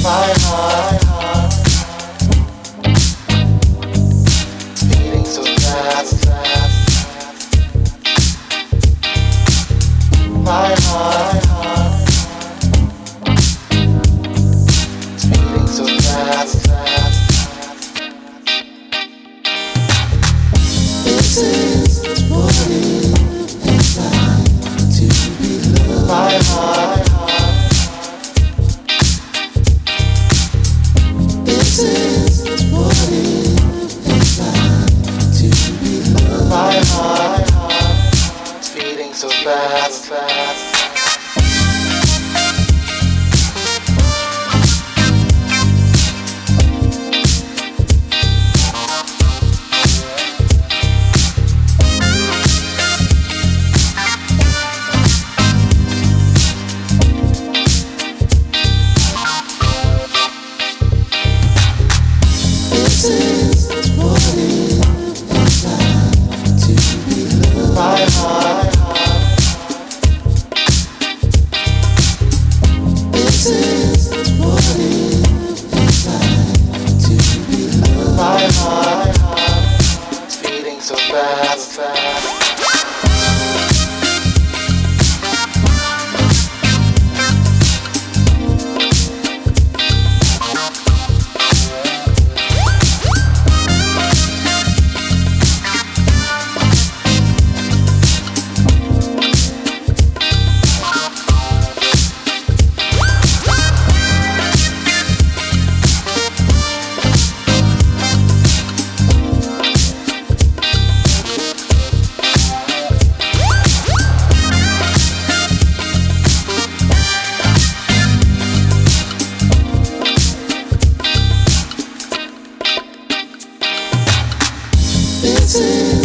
My heart beating so fast. My heart beating so fast. This is what it feels like to be loved. My heart. This is what it feels like to be loved. My heart is beating so fast. This is what it feels like to be loved. My heart. This is what it feels like to be loved. My heart is beating so fast. This is